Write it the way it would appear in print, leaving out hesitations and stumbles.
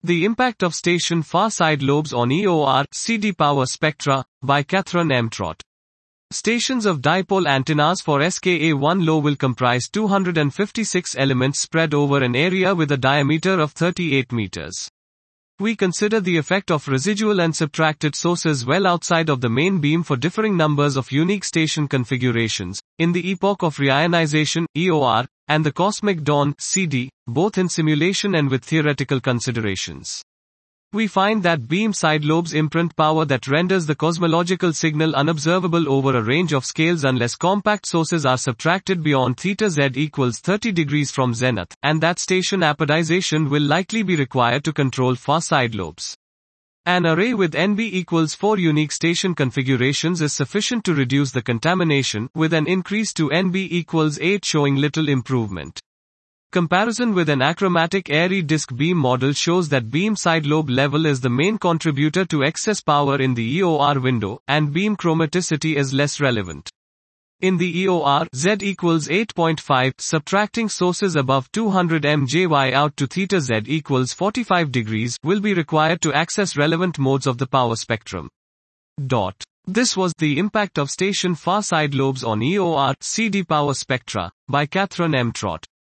The Impact of Station Far Side Lobes on EOR, CD Power Spectra, by Catherine M. Trott. Stations of dipole antennas for SKA1 low will comprise 256 elements spread over an area with a diameter of 38 meters. We consider the effect of residual and subtracted sources well outside of the main beam for differing numbers of unique station configurations, in the epoch of reionization, EOR, and the cosmic dawn, CD, both in simulation and with theoretical considerations. We find that beam side lobes imprint power that renders the cosmological signal unobservable over a range of scales unless compact sources are subtracted beyond theta z equals 30 degrees from zenith, and that station apodization will likely be required to control far side lobes. An array with NB equals 4 unique station configurations is sufficient to reduce the contamination, with an increase to NB equals 8 showing little improvement. Comparison with an achromatic airy disk beam model shows that beam side lobe level is the main contributor to excess power in the EOR window, and beam chromaticity is less relevant. In the EOR, Z equals 8.5, subtracting sources above 200 mJy out to theta Z equals 45 degrees will be required to access relevant modes of the power spectrum. This was The Impact of Station Far Side Lobes on EOR, CD Power Spectra, by Catherine M. Trott.